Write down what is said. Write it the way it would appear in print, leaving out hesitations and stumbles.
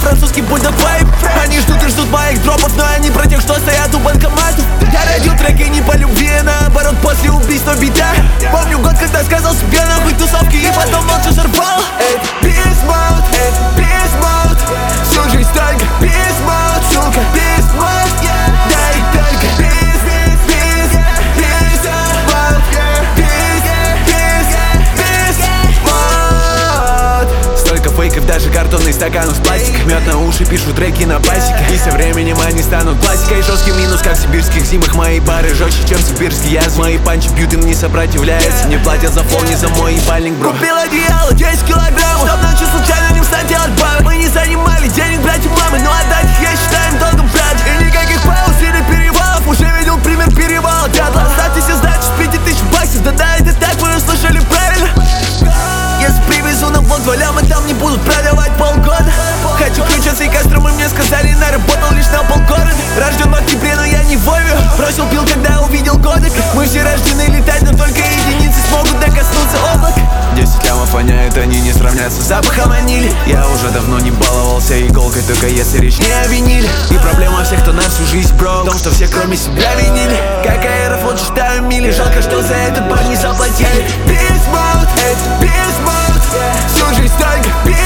французский бульдог вайп. Они ждут и ждут моих дропов, но я не про тех, что стоят у банкоматов. Я родил треки не по любви, а наоборот после убийства бита. Помню год, когда сказал себе нахуй тусовки и потом молча сорвал. Это Beast Mode, это Beast Mode. Всю жизнь только Beast Mode, сука, Beast Mode. Дай только Beast, Beast, Beast Mode, Beast Mode. Столько фейков, даже картонный стакан из пластика. Мед на уши, пишу треки на басике. И со временем они станут классикой. Жесткий минус, как в сибирских зимах. Мои бары жестче, чем сибирский яз. Мои панчи бьют, им не сопротивляется. Не платят за фон, не за мой ебальник, бро. Купил одеяло, 10 килограммов, чтоб ночью случайно не встать делать бабы. Мы не занимали денег, брать у мамы, но отдать их я считаю им долгом, брат. И никаких пауз или перевалов. Уже видел пример перевала дятла. Оставьте себе сдачу с 5000 баксов. Да, это так, вы услышали правильно. Если привезу на влог 2 ляма, там не будут продавать полгода. Хочу ключ от всей Кострумы, мне сказали, наработал лишь на полгорода. Рожден в октябре, но я не в Вове. Бросил пил, когда увидел годик. Мы все рождены летать, но только единицы смогут докоснуться облака. 10 лямов воняют, они не сравнятся с запахом ванили. Я уже давно не баловался иголкой, только если речь не о виниле. И проблема всех, кто на всю жизнь бро, в том, что все кроме себя винили. Как аэрофлот, считаю мили. Жалко, что за этот бар не заплатили. Beast Mode, это Beast Mode. Всю жизнь только